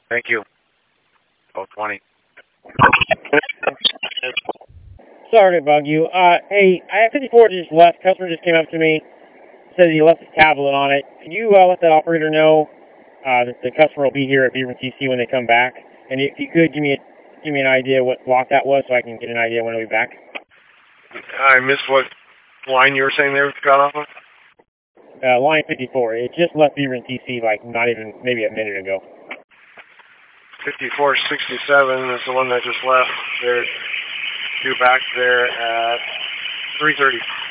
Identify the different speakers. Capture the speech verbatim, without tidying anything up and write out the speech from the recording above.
Speaker 1: Thank you. Oh, twenty.
Speaker 2: Sorry to bug you. Uh, hey, I have fifty-four just left. Customer just came up to me, said he left his tablet on it. Can you uh, let that operator know uh, that the customer will be here at Beaver T C when they come back? And if you could give me a, give me an idea what block that was, so I can get an idea when they'll be back.
Speaker 1: I missed what line you were saying there got off of.
Speaker 2: Uh, line fifty-four. It just left Beaver T C like not even maybe a minute ago.
Speaker 1: fifty-four sixty-seven is the one that just left. They're due back there at three thirty.